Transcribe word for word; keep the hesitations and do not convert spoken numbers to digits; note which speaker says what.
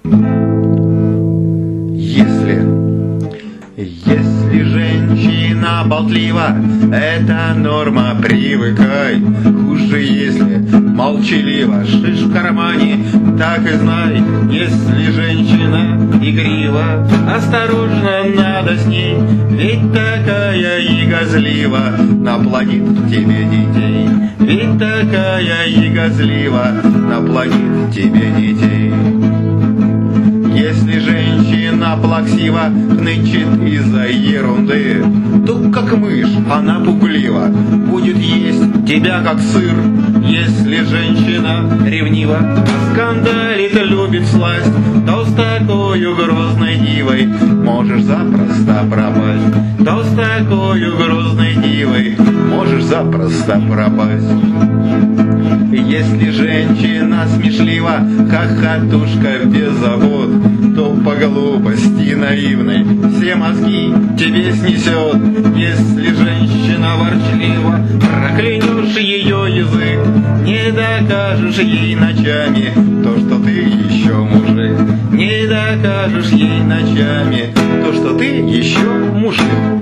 Speaker 1: Если, если женщина болтлива, это норма, привыкай. Хуже, если молчалива, шиш в кармане, так и знай. Если женщина игрива, осторожно надо с ней, ведь такая и газлива наплодит тебе детей. Ведь такая и газлива наплодит тебе детей. Если женщина плаксива, нычет из-за ерунды, то как мышь она пуглива, будет есть тебя как сыр. Если женщина ревнива, скандалит, любит сласть, то с такою грозной дивой можешь запросто пропасть. То с такою грозной дивой можешь запросто пропасть. Если женщина смешлива, хохотушка без забот, то по глупости наивной все мозги тебе снесет. Если женщина ворчлива, проклянешь ее язык, не докажешь ей ночами то, что ты еще мужик. Не докажешь ей ночами то, что ты еще мужик.